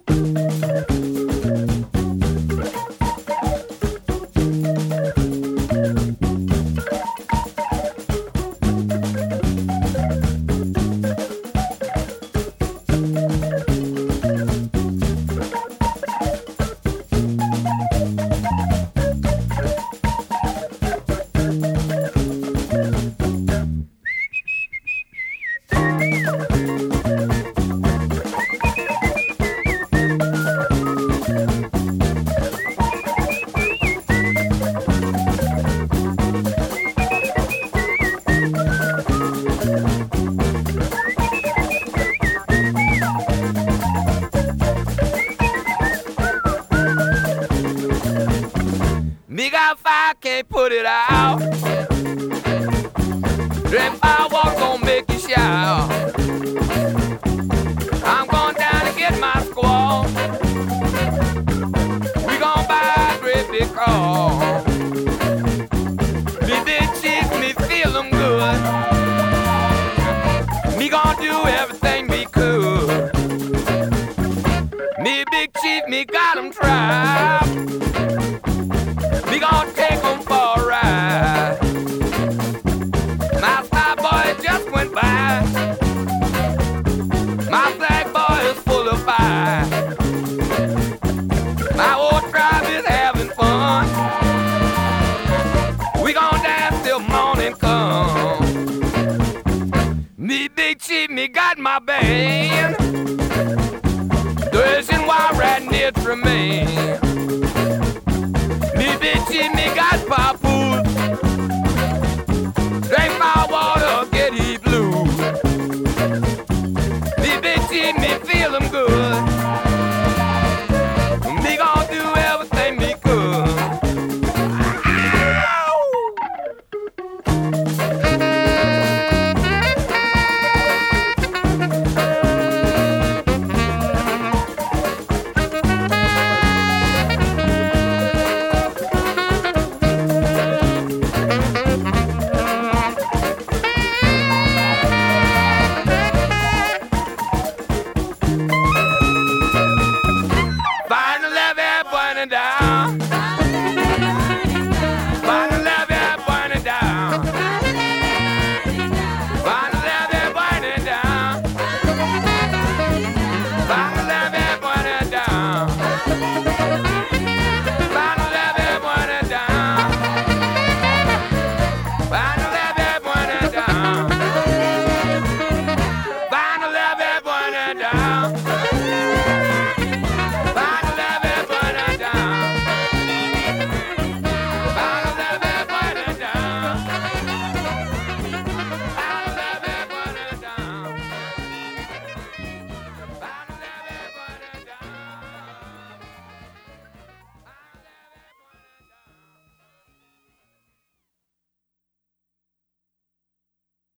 Me got fire, can't put it out. Dream firework gon' make you shout. I'm going down to get my squaw. We gon' buy a great big car. Me big cheeks, me feel them good. Me gon' do everything we could. Me big chief, me got 'em trapped. We gon' take 'em for a ride. My star boy just went by. My flag boy is full of fire. My old tribe is having fun. We gon' dance till morning come. Me big chief, me got my band. Thursday while riding it remain. Me bitchy, me got papoose. Drink my water, get he blue. Me bitchy, me feel 'em good. Me gon' do everything me could. Down.